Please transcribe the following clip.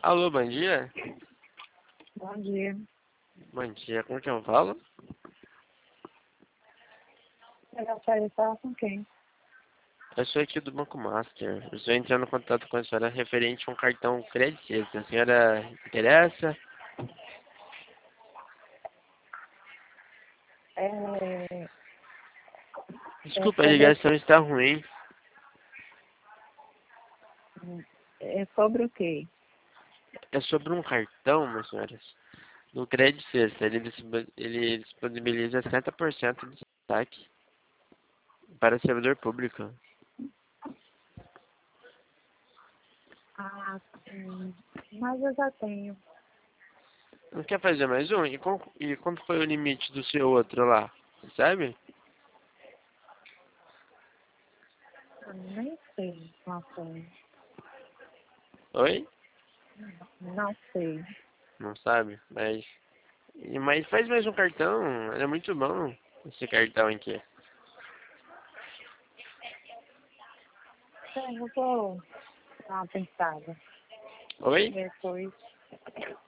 Alô, bom dia? Bom dia. Bom dia, como que eu falo? Eu gostaria de falar com quem? Eu sou aqui do Banco Master. Eu estou entrando em contato com a senhora referente a um cartão Credit. A senhora interessa? É, é Desculpa, a sobre, ligação está ruim. sobre o quê? É sobre um cartão, minhas senhoras. No Credit Sexta, ele disponibiliza 70% de destaque para servidor público. Ah, sim. Mas eu já tenho. Não quer fazer mais um? E quanto foi o limite do seu outro lá? Você sabe? Eu nem sei qual foi. Oi? Não sei. Não sabe? Mas faz mais um cartão. É muito bom esse cartão aqui. Eu vou dar uma pensada. Oi? Depois.